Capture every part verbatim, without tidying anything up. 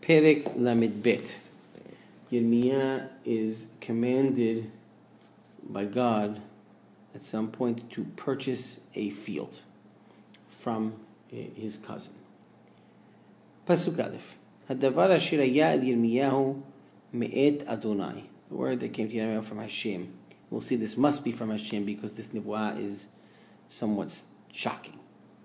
Perek Lamed Bet. Yirmiyah is commanded by God at some point to purchase a field from his cousin. Pasuk Aleph. Hadavar asher haya el Yirmiyahu me'et Adonai. The word that came to Yirmiyahu from Hashem. We'll see this must be from Hashem because this nibuah is somewhat shocking.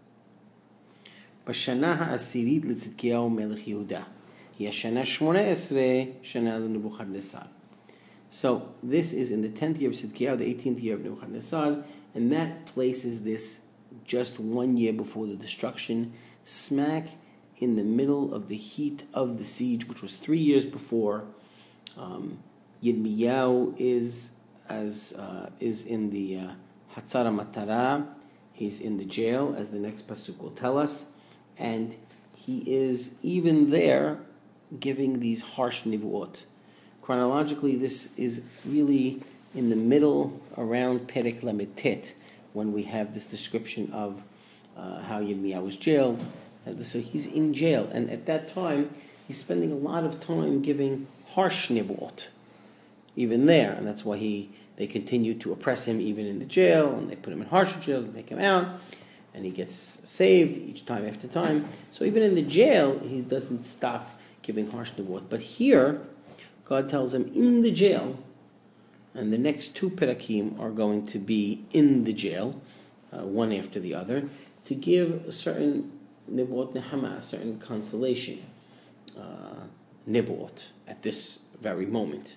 Bashana ha'asirit letzidkiyahu melech Yehuda. Yashana shmona esrei shana leNebuchadnezzar. So this is in the tenth year of Tzidkiyahu, the eighteenth year of Nebuchadnezzar, and that places this just one year before the destruction, smack in the middle of the heat of the siege, which was three years before. Um, Yirmiyahu is as uh, is in the uh, Hatzar Matara. He's in the jail, as the next pasuk will tell us, and he is even there giving these harsh nivuot. Chronologically, this is really in the middle, around Perek Lamed Tet, when we have this description of uh, how Yirmiyahu was jailed. Uh, so he's in jail, and at that time, he's spending a lot of time giving harsh nivuot, even there, and that's why he they continue to oppress him even in the jail, and they put him in harsher jails and take him out, and he gets saved each time after time. So even in the jail, he doesn't stop giving harsh nivuot. But here, God tells him in the jail, and the next two perakim are going to be in the jail, uh, one after the other, to give a certain nibuot nehama, a certain consolation, uh, nibuot, at this very moment.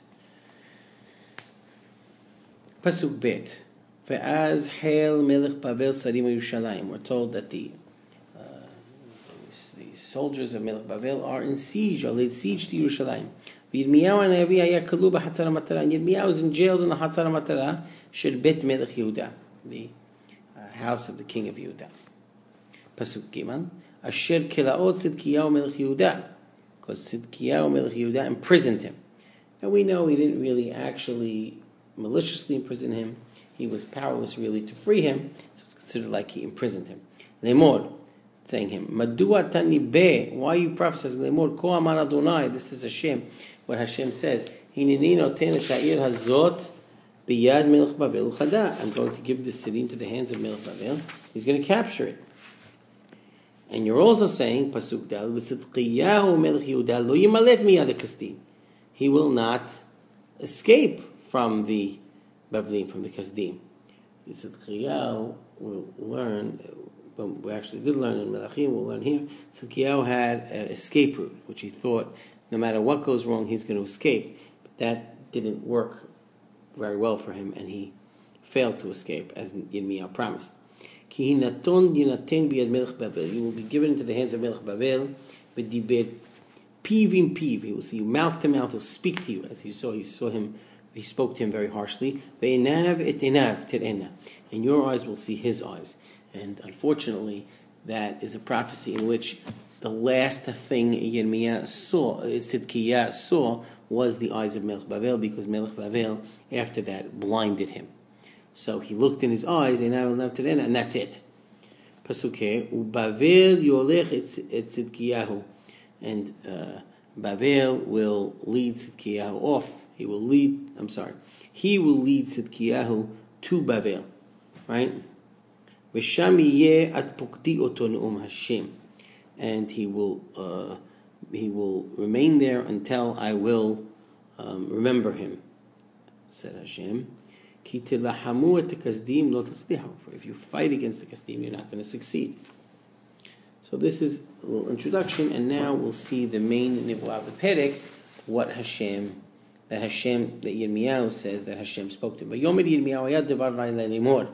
Pasuk Bet. Ve'az hail melech Bavel sarim Yerushalayim. We're told that the uh, the soldiers of Melech Bavel are in siege, or laid siege to Yerushalayim. Yirmiyahu hanavi haya kalu b'Hatzar HaMatara. And Yirmiyahu was in jail in the Hatzar HaMatara, shel Bet Melech Yehuda, the uh, house of the king of Yehuda. Pasuk Gimel. Asher kelaot Tzidkiyahu Melech Yehuda, because Tzidkiyahu Melech Yehuda imprisoned him. Now we know he didn't really actually maliciously imprison him. He was powerless really to free him, so it's considered like he imprisoned him. Lemor, saying him, Madua tani be, why are you prophesying? Lemor, ko amar Adonai, this is Hashem, what Hashem says, Hineni noten et ha'ir hazot biyad melech Bavel uchada. I'm going to give this city into the hands of Melech Bavel. He's going to capture it. And you're also saying, Pasuk Dal, V'sidqiyahu melech Yehuda lo yimalet miyad ha'kasdim. He will not escape from the Bavlim, from the Kasdim. He said, Tzidkiyahu will learn, but we actually did learn in Melachim, we'll learn here, Tzidkiyahu had an escape route, which he thought, no matter what goes wrong, he's going to escape. But that didn't work very well for him, and he failed to escape, as Yirmiyahu promised. Ki hinaton yinaten biyad melech Bavel. You will be given into the hands of Melech Bavel, but dibed pivim piv. He will see you mouth to mouth, he'll speak to you, as you saw, you saw him. He spoke to him very harshly. Ve'enav et enav ter'ena. And your eyes will see his eyes. And unfortunately, that is a prophecy in which the last thing Yirmiyah saw, Tzidkiyahu saw, was the eyes of Melech Bavel, because Melech Bavel, after that, blinded him. So he looked in his eyes, enav enav ter'ena, and that's it. Pasuk U'Bavel yolech et Tzidkiyahu. And uh, Bavel will lead Tzidkiyahu off. He will lead, I'm sorry, he will lead Tzidkiyahu to Bavel, right? V'sham yeh at pokdi oto ne'um Hashem. And he will, uh, he will remain there until I will um, remember him, said Hashem. Ki tilahamu et kasdim lo tatzlihu. For if you fight against the kasdim, you're not going to succeed. So this is a little introduction, and now we'll see the main nibuah of the Perek, what Hashem that Hashem, that Yirmiyahu says that Hashem spoke to him. Yomer Yirmiyahu yad devar lemor.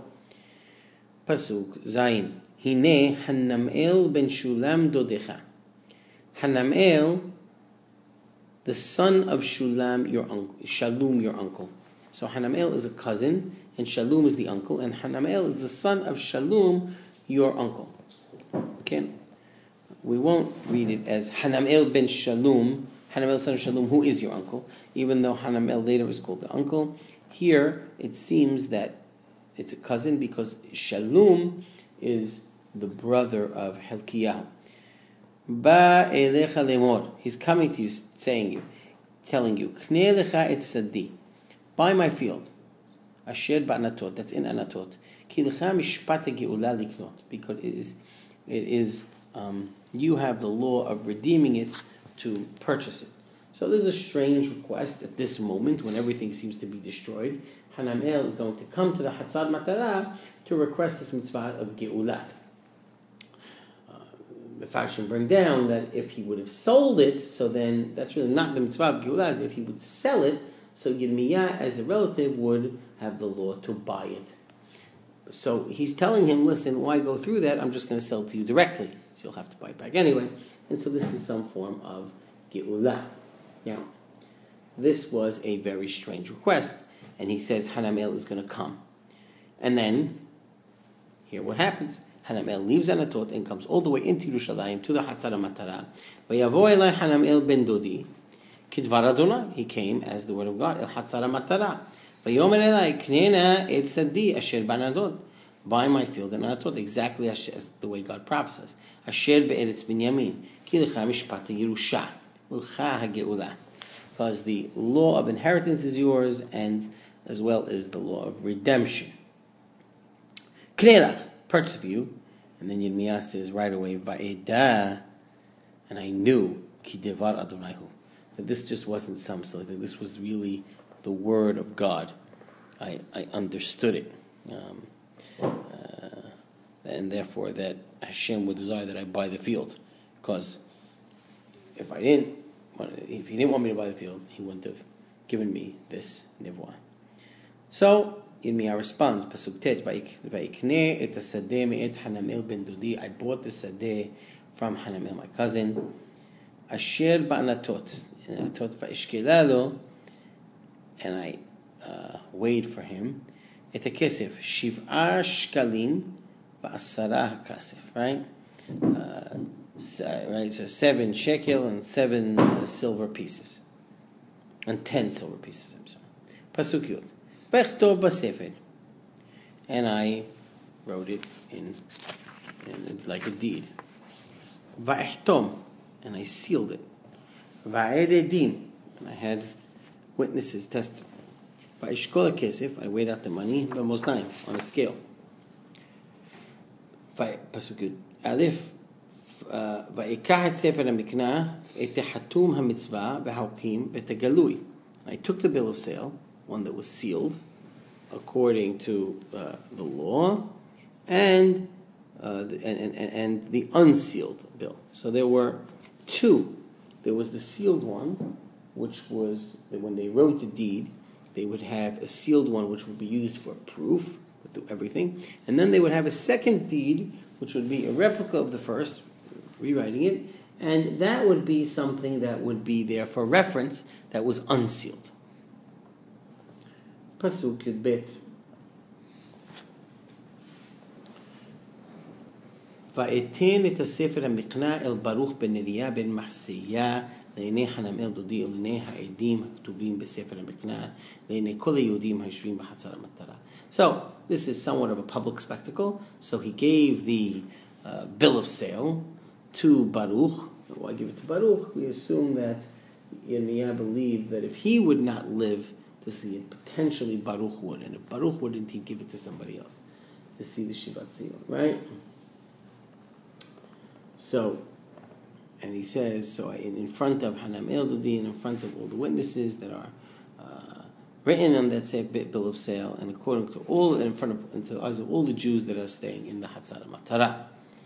Pasuk Zayin. Hine Hanamel ben Shulam dodecha. Hanamel, the son of Shulam, your uncle, Shalum, your uncle. So Hanamel is a cousin, and Shalum is the uncle, and Hanamel is the son of Shalum, your uncle. Okay, we won't read it as Hanamel ben Shalum. Hanamel son of Shalum, who is your uncle? Even though Hanamel later was called the uncle, here it seems that it's a cousin because Shalum is the brother of Hilkiyahu. Ba elecha lemor. He's coming to you, saying you, telling you, Kne lecha et sadi. Buy my field. Asher ba'anatot. That's in Anatot. Ki lecha mishpat geula liknot. Because it is, it is, um, you have the law of redeeming it to purchase it. So there's a strange request at this moment when everything seems to be destroyed. Hanamel is going to come to the Hatzad Matara to request this mitzvah of Geulah. The Farshim bring down that if he would have sold it, so then that's really not the mitzvah of Geulah, as if he would sell it, so Yirmiyah as a relative would have the law to buy it. So he's telling him, listen, why go through that? I'm just going to sell it to you directly. So you'll have to buy it back anyway. And so this is some form of Geulah. Now, this was a very strange request, and he says Hanamel is going to come. And then, here what happens. Hanamel leaves Anatot and comes all the way into Yerushalayim to the Hatzad Matara. Vayavo elai Hanamel ben Dodi, kidvar Adonai. He came as the word of God. El Hatzad Matara. Vayomer elai knena et sadi asher banadod. Buy my field in Anatot, exactly as the way God prophesies. Asher be'eretz Binyamin. Ki lecha mishpat Yerusha. Ulcha ha'geula. Because the law of inheritance is yours, and as well as the law of redemption. Knelach. Purchase for you, and then Yirmiyah says right away, Va'edah, and I knew ki devar Adonaihu, that this just wasn't some silly thing. This was really the word of God. I I understood it, um, uh, and therefore that Hashem would desire that I buy the field, because if I didn't, if He didn't want me to buy the field, He wouldn't have given me this nivwa. So Yirmiyah responds, Pasuk Tet, Vayikne et hasadeh me'et Hanamel ben Dodi. I bought the sadeh from Hanamel, my cousin. Asher ba'anatot. Anatot va'ishkelalo. And I uh, weighed for him. Et hakesef. Shiv'a shkalim va'asara hakasef. Right? Uh, right? So seven shekel and seven uh, silver pieces. And ten silver pieces, I'm sorry. Pasuk Yud. And I wrote it in, in like a deed. Va'ihtom, and I sealed it. Va'ededim, and I had witnesses testify. Va'ishkol kesef, I weighed out the money, b'moznaim, on a scale. Pasuk Alif, va'ikah et sefer ha'miknah, et hatum ha'mitzvah, v'haukim, v'tegalui. I took the bill of sale, one that was sealed according to uh, the law, and, uh, the, and, and and the unsealed bill. So there were two. There was the sealed one, which was that when they wrote the deed, they would have a sealed one which would be used for proof with everything, and then they would have a second deed which would be a replica of the first, rewriting it, and that would be something that would be there for reference that was unsealed. Pasuk Yud Bet. Va'eten et hasefer ha'mikna el Baruch ben Neriah ben Mahseiah לעיני חנמאל דודי ולעיני העדים הכתובים בספר המקנה לעיני כל היהודים היושבים בחצר המטרה. So, this is somewhat of a public spectacle. So he gave the uh, bill of sale to Baruch. Why give it to Baruch? We assume that Yirmiyah believed that if he would not live to see it, potentially Baruch would. And if Baruch wouldn't, he'd give it to somebody else to see the Shivat Zion, right? So, and he says, so in, in front of Hanamel Dodi and in front of all the witnesses that are uh, written on that bill of sale, and according to all, and in front of, into the eyes of all the Jews that are staying in the Hatzar Matara.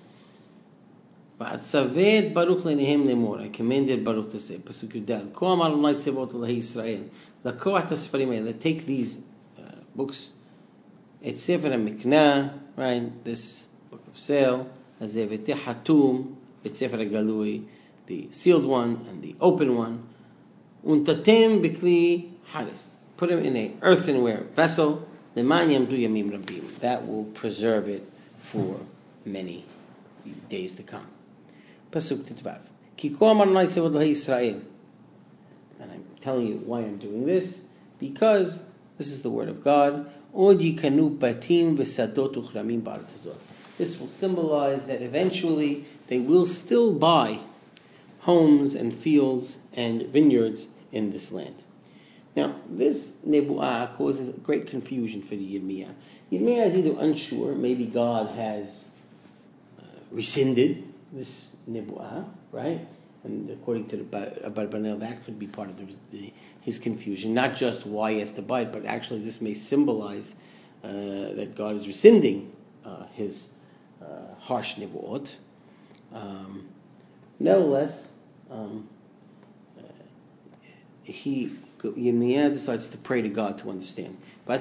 Va'atzaved Baruch lenehem lemor. I commanded Baruch to say, Pasuk Yudal, Ko amar Adonai tzevot Elohei Yisrael, lakoach tasfarim haele, take these uh, books, et sefer hamikna, right, this book of sale, hazeh v'teh hatum, et sefer hagalui, the sealed one and the open one, untatem b'kli haris, put them in a earthenware vessel, leman yamdu yamim rabim, that will preserve it for many days to come. Pasuk Tetvav. Ki ko amar Adonai tzevot Elohei Yisrael. And I'm telling you why I'm doing this, because this is the word of God. Od yikanu batim v'sadot uchramim ba'aretz hazot. This will symbolize that eventually they will still buy homes and fields and vineyards in this land. Now, this nebu'ah causes great confusion for the Yirmiyah. Yirmiyah is either unsure, maybe God has uh, rescinded this nebu'ah, right? And according to the Abarbanel, that could be part of the, the, his confusion. Not just why he has to buy it, but actually this may symbolize uh, that God is rescinding uh, his uh, harsh nebu'ot. Um, nevertheless, um, uh, he Yirmiyah decides to pray to God to understand. So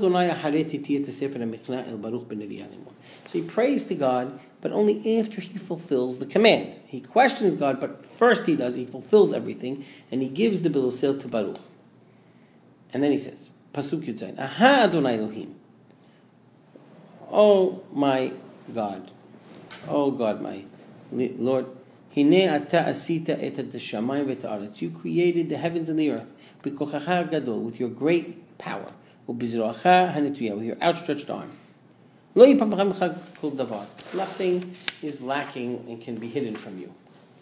he prays to God, but only after he fulfills the command. He questions God, but first he does, he fulfills everything, and he gives the Bilusil to Baruch. And then he says, Pasuk Yud Zayin, Aha Adonai Elohim. Oh my God. Oh God, my Lord. Hine ata asita et hashamayim v'ha'aretz. You created the heavens and the earth b'kochacha gadol, with your great power, u'bizroacha hanetuyah, with your outstretched arm. Lo yipam b'chem kol davar. Nothing is lacking and can be hidden from you.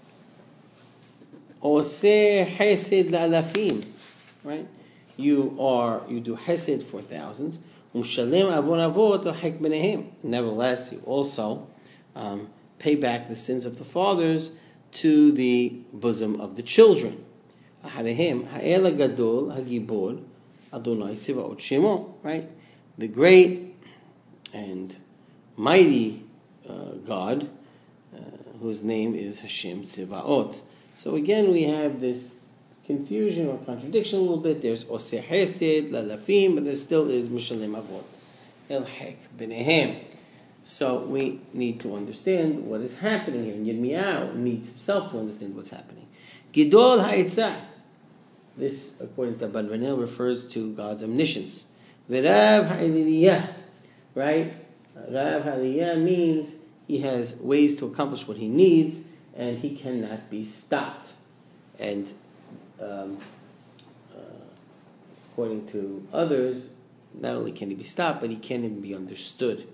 Oseh hesed la'alafim. Right? You are you do hesed for thousands. Umshalem avon avot l'hek b'nehem. Nevertheless, you also um, pay back the sins of the fathers to the bosom of the children. Aharehim ha'el gadol hagibor Adonai Sivaot Shemo. Right, the great and mighty uh, God, uh, whose name is Hashem Sivaot. So again, we have this confusion or contradiction a little bit. There's Oseh Hesed Lalafim, but there still is Mishalem Avot El Hek B'nehem. So we need to understand what is happening here. And Yirmiyahu needs himself to understand what's happening. Gidol Ha'etzah. This, according to Abarbanel, refers to God's omniscience. V'Rav Ha'eliyah. Right? Rav Ha'eliyah means he has ways to accomplish what he needs, and he cannot be stopped. And um, uh, according to others, not only can he be stopped, but he can't even be understood.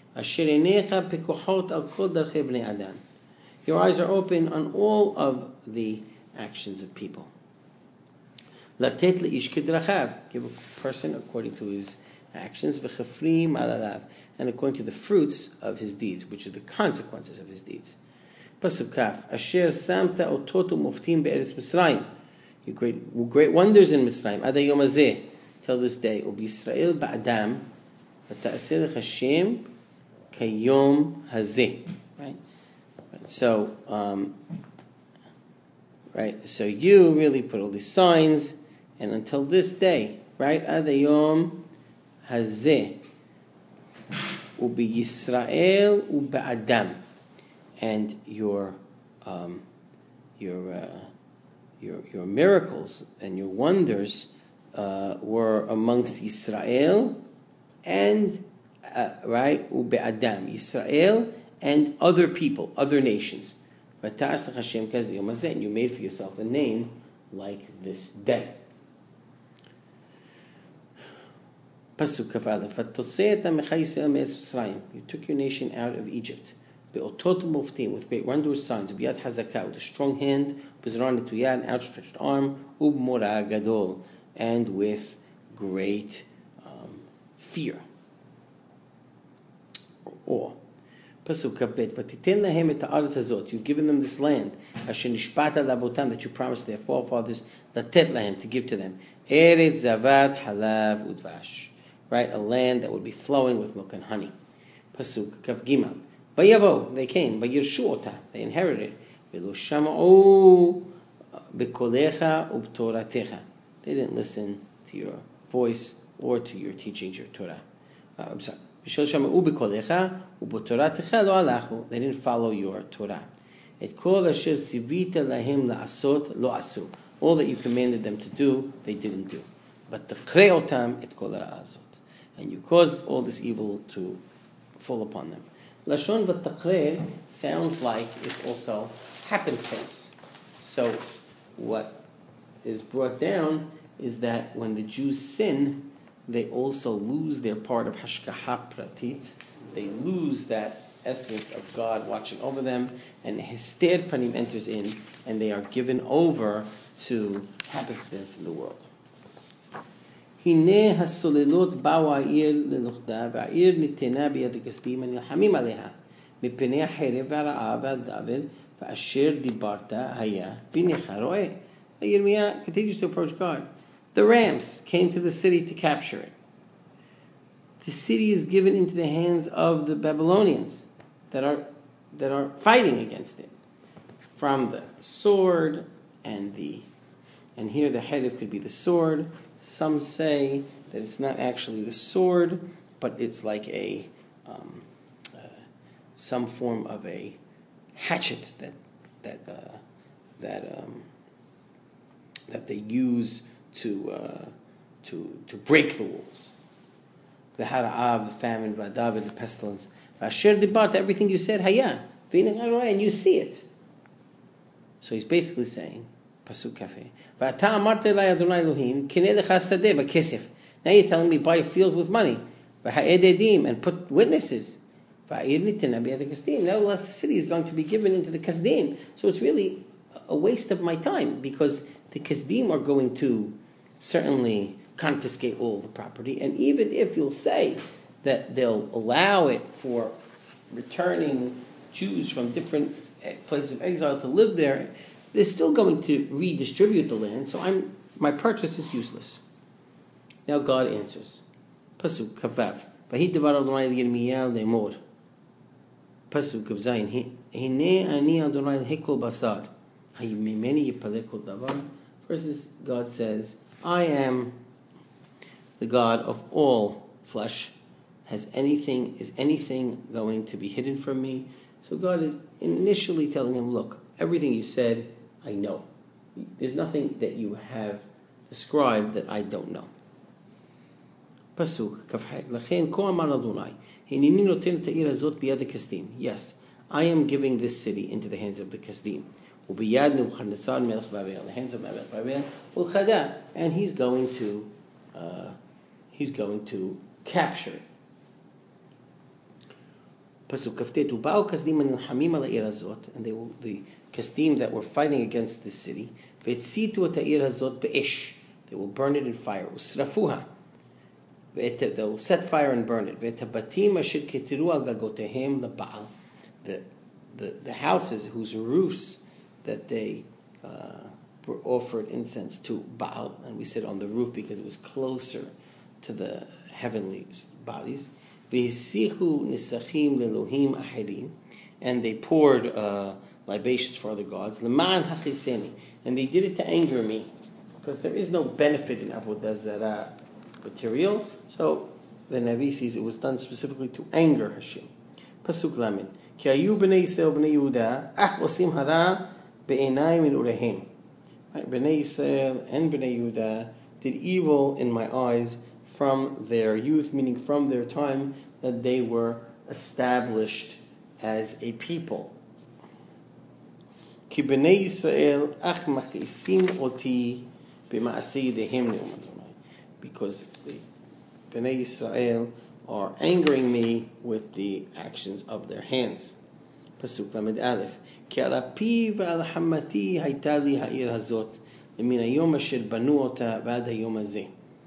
Your eyes are open on all of the actions of people. Give a person according to his actions, and according to the fruits of his deeds, which are the consequences of his deeds. Pasuk Kaf, Asher samta ototu muftim be'eretz Mitzrayim. You great, great wonders in Mitzrayim. Ad hayom hazeh, till this day. Ubi Yisrael ba'adam, v'ta'aseh lech Hashem kayom hazeh. Right. So, um, right. So you really put all these signs, and until this day, right? Ad hayom hazeh, ubi Yisrael u'ba'adam. And your, um, your, uh, your, your miracles and your wonders uh, were amongst Israel and uh, right, ube'adam, Israel and other people, other nations. And you made for yourself a name like this day. Pasuk Kaf Aleph. You took your nation out of Egypt. With great wondrous signs, biyad hazakah, with a strong hand, b'zran netuyah, an outstretched arm, ub'mora gadol, and with great um, fear. Or, pasuk kabet, v'titen lahem et ha'aretz hazot, you've given them this land, asher nishbata labotam, that you promised their forefathers, latet lahem, to give to them, eretz zavat halav udvash, right, a land that would be flowing with milk and honey. Pasuk kav gimal. Vayavo, they came. Vayirshu ota, they inherited. V'lo shama'u b'kolecha u'b'toratecha. They didn't listen to your voice or to your teachings, your Torah. Uh, I'm sorry. V'shel shama'u b'kolecha u'b'toratecha lo alachu. They didn't follow your Torah. Et kol asher tzivita lahem la'asot lo asu. All that you commanded them to do, they didn't do. But t'krei otam et kol ha'azot. And you caused all this evil to fall upon them. Lashon v'taqreh sounds like it's also happenstance. So what is brought down is that when the Jews sin, they also lose their part of hashgacha pratit. They lose that essence of God watching over them, and Hester Panim enters in, and they are given over to happiness in the world. הנה הסוללות באו העיר ללוכדה, והעיר ניתנה ביד הכסדים הנלחמים עליה, מפני החרב והרעה והדבר, ואשר דיברת היה בנך רואה. Yirmiyah continues to approach God. The rams came to the city to capture it. The city is given into the hands of the Babylonians that are that are fighting against it. From the sword and the and here the herif could be the sword. Some say that it's not actually the sword, but it's like a um, uh, some form of a hatchet that that uh, that um, that they use to uh, to to break the walls. The hara'av, the famine, v'adavid, the pestilence. V'asher dibart, everything you said, haya, and you see it. So he's basically saying, pasuk kafeh, v'ata amarte elai Adonai Elohim, kinei lecha sadeh b'kesef. Now you're telling me buy a field with money, v'ha'ed edim, and put witnesses. V'ha'ir nitena b'yad kasdim. Nevertheless, the city is going to be given into the kasdim. So it's really a waste of my time, because the kasdim are going to certainly confiscate all the property, and even if you'll say that they'll allow it for returning Jews from different places of exile to live there, they're still going to redistribute the land, so I'm my purchase is useless. Now God answers. Pasuk Kavav. Vahid devar Adonai Yirmiyahu lemor. Pasuk Kav Zayin. Hine ani Adonai hekol basar. Hayimimeni yipaleh kol davar. First, this God says, I am the God of all flesh. Has anything is anything going to be hidden from me? So God is initially telling him, look, everything you said, I know. There's nothing that you have described that I don't know. Pasuk Kafhet. Lachen ko amar Adonai. Hinini noten et ha'ir hazot biyad kasdim. Yes, I am giving this city into the hands of the kasdim. Ubiyad Nebuchadnezzar melech Babel, the hands of Melech Babel. Ulchada, and he's going to. Uh, He's going to capture it. Pasuk Kaftet, Ubao kasdim anilhamim al ha'ir hazot, and they will the kasdim that were fighting against this city. Ve'tzitu et ha'ir hazot be'esh, they will burn it in fire. Usrafuha, they will set fire and burn it. Ve'tabatim asher ketiru al gagotehem leBaal, the the the houses whose roofs that they uh, were offered incense to Baal, and we said on the roof because it was closer to the heavenly bodies. V'hisichu nisachim lelohim ahirim, and they poured uh, libations for other gods. Leman hachiseni, and they did it to anger me, because there is no benefit in avodah zarah material. So the Navi sees it was done specifically to anger Hashem. Pasuk Lamed. Ki ayu bnei Yisrael bnei Yehuda ach osim hara be'enayim min urehem. Bnei Yisrael and bnei Yehuda did evil in my eyes from their youth, meaning from their time that they were established as a people. Ki bnei Yisrael ach machisim oti b'ma'aseh yedehem ne'um Adonai, because the bnei Yisrael are angering me with the actions of their hands. Pasuk Lamed Aleph. Ki al api v'al hamati hayta li ha'ir hazot lemin hayom asher banu ota v'ad hayom hazeh.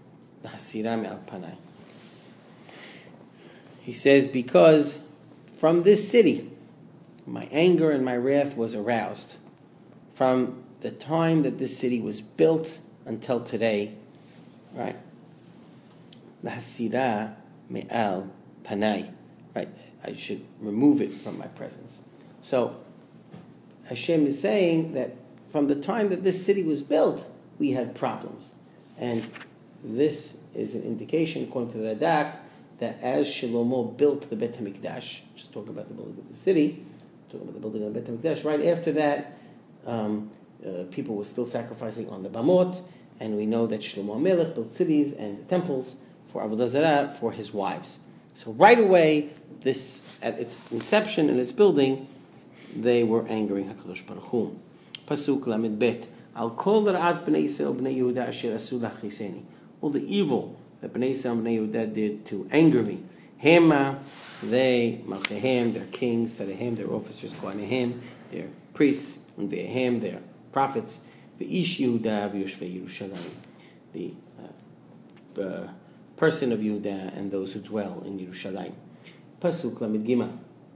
He says, because from this city my anger and my wrath was aroused. From the time that this city was built until today, right? Lahasira me'al panai. Right? I should remove it from my presence. So Hashem is saying that from the time that this city was built, we had problems. And this is an indication, according to the Radak, that as Shlomo built the Bet HaMikdash, just talking about the building of the city, talking about the building of the Bet HaMikdash, right after that, um, uh, people were still sacrificing on the Bamot, and we know that Shlomo HaMelech built cities and temples for Avodah Zarah for his wives. So right away, this at its inception and its building, they were angering HaKadosh Baruch Hu. Pasuk Lamed Bet. Al kol ra'at bnei Yisrael bnei Yehuda asher asu lachiseni. All the evil that Bnei Yisrael and Bnei Yehuda did to anger me. Hema, they, Malkehem, their kings, Sadehem, their officers, Kohanehem, their priests, and Vehem, their prophets, Ve'ish Yehuda v'Yoshvei Yerushalayim, the uh, uh, person of Yehuda and those who dwell in Yerushalayim. Pasuk Lamed Gimel.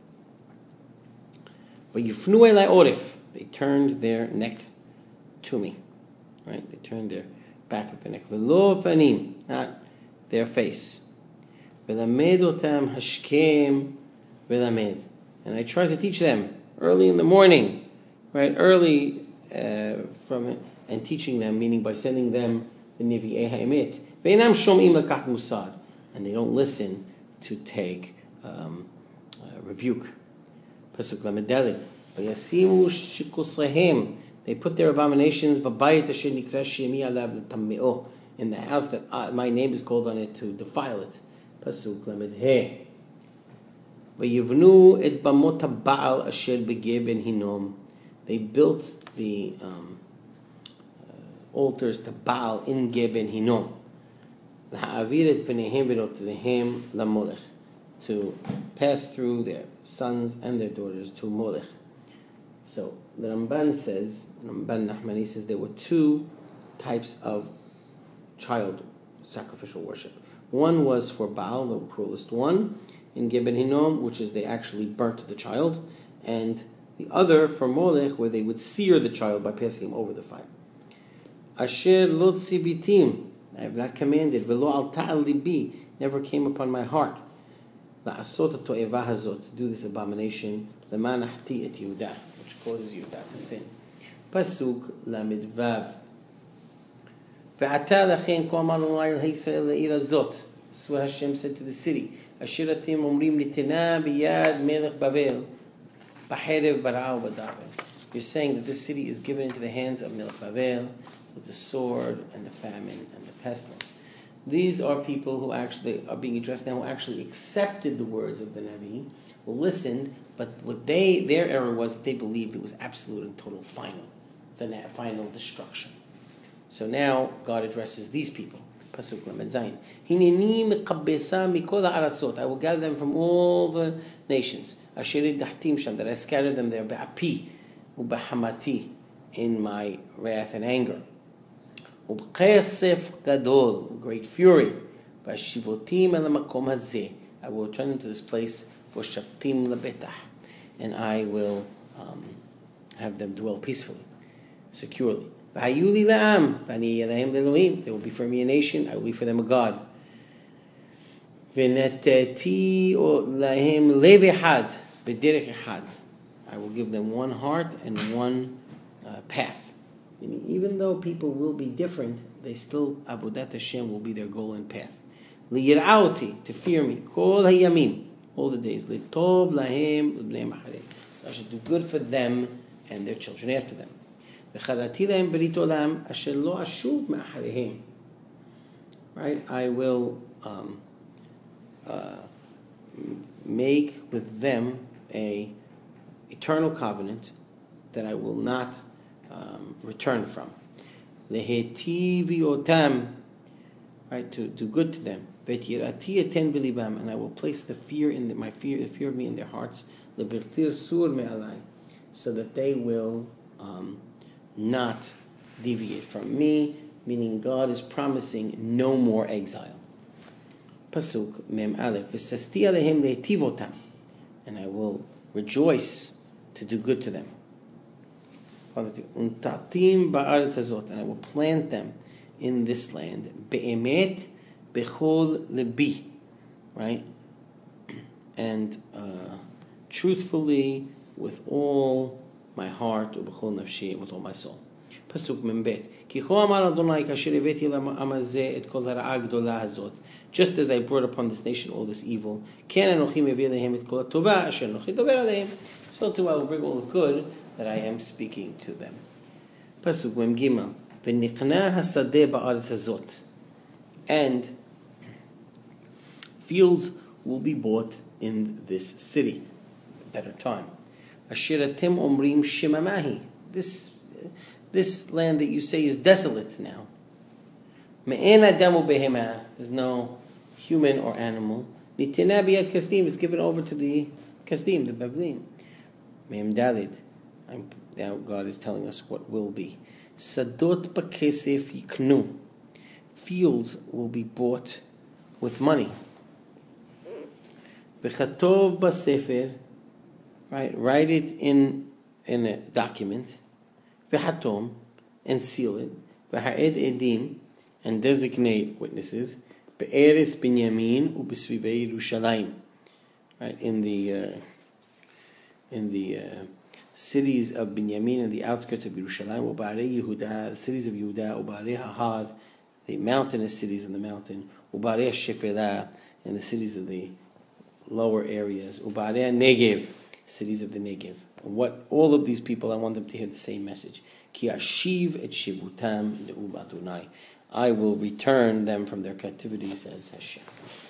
V'yifnu elai orif, they turned their neck to me. Right? They turned their back of the neck. V'lo panim, not their face. V'lamed otam hashkem v'lamed. And I try to teach them early in the morning, right? Early uh, from it, and teaching them, meaning by sending them the Nevi'ei ha'emet. Ve'enam shom'im lakach musad. And they don't listen to take um, uh, rebuke. Pasuk Lamed Daled. V'yasimu shikusehem. They put their abominations b'bayit asher nikra shemi alav l'tamme'o, in the house that uh, my name is called on it, to defile it. Pasuk Lamed He. V'yivnu et bamot ha'ba'al asher b'geh ben hinom. They built the um, uh, altars to Baal in Geh ben Hinnom. L'ha'avir et b'nehem v'notehem l'molech, to pass through their sons and their daughters to Molech. So the Ramban says, Ramban Nachmani says, there were two types of child sacrificial worship. One was for Baal, the cruelest one, in Geh ben Hinnom, which is they actually burnt the child, and the other for Molech, where they would sear the child by passing him over the fire. Asher lo tzivitim, I have not commanded, v'lo al ta'al libi, never came upon my heart, la'asot ha'to'eva hazot, to do this abomination, leman ahti et Yehuda, which causes Yehuda to sin. Pasuk Lamed Vav. Ve'ata lachen ko amar Adonai el Yisrael le'ir hazot. This is what Hashem said to the city. Asher atem omrim nitena biyad melech Bavel, b'cherev bara'u b'daven. You're saying that this city is given into the hands of Melech Bavel with the sword and the famine and the pestilence. These are people who actually are being addressed now, who actually accepted the words of the Navi, who listened, but what they their error was that they believed it was absolute and total final, the final destruction. So now God addresses these people. Pasuk Lamed Zayin. Hineni mekabesa mikol ha'aratzot. I will gather them from all the nations. Asher idachtim sham, that I scattered them there be'api u'behamati, in my wrath and anger. U'b'chesef gadol, great fury. V'ashivotim el ha'makom hazeh, I will return them to this place. V'shavtim lebetah, and I will um, have them dwell peacefully, securely. V'hayuli la'am, v'ani yelahem le'elohim, they will be for me a nation, I will be for them a God. V'neteti lahem lev echad, b'derech echad, I will give them one heart and one uh, path. Meaning, even though people will be different, they still, Avodat Hashem will be their goal and path. Liyir'auti, to fear me, kol hayamim, all the days. L'tov lahem l'bnei machareh, I should do good for them and their children after them. V'charati lahem berit olam asher lo ashuv me'acharehem. Right? I will um, uh, make with them a eternal covenant that I will not um, return from. Lehetivi otam, right, to do good to them. Ve'tirati eten b'libam, and I will place the fear in the, my fear, the fear of me in their hearts. Lebirtir sur me'alai, so that they will um, not deviate from me. Meaning, God is promising no more exile. Pasuk Mem Aleph. V'sasti alehem lehetiv otam, and I will rejoice to do good to them. Untatim ba'aretz hazot, and I will plant them in this land. Be'emet bechol lebi, right? And uh, truthfully, with all my heart, ubechol nafshi, with all my soul. Pasuk Membet. Ki cho amar Adonai kasher eveti la'am hazeh et kol hara'a gdola hazot. Just as I brought upon this nation all this evil, ken anochi mevi alehem et kol hatova asher anochi dober alehem. So too I will bring all the good that I am speaking to them. Pasuk Mem Gimel. V'niqna hasadeh ba'aretz hazot. And fields will be bought in this city. Better time. Asher atem omrim shemamahi. This this land that you say is desolate now. Me'en adamu behema. There's no human or animal. Nitina biyad kasdim, it's given over to the kasdim, the bavlim. Mem dalid. Now God is telling us what will be. Sadot bakesef yiknu. Fields will be bought with money. V'chatov basefer, right? Write it in in a document. V'hatom, and seal it. V'ha'ed edim, and designate witnesses. Be'eretz Binyamin u'b'svivei Yerushalayim, right? In the uh, in the uh, cities of Binyamin and the outskirts of Yerushalayim, u'ba'arei Yehuda, the cities of Yehuda, u'ba'arei Hahar, the mountainous cities in the mountain, u'ba'arei Shephelah, and the cities of the lower areas, u'ba'arei Negev, cities of the Negev. And what all of these people, I want them to hear the same message. Ki ashiv et shivutam ne'um Adonai. I will return them from their captivity, says Hashem.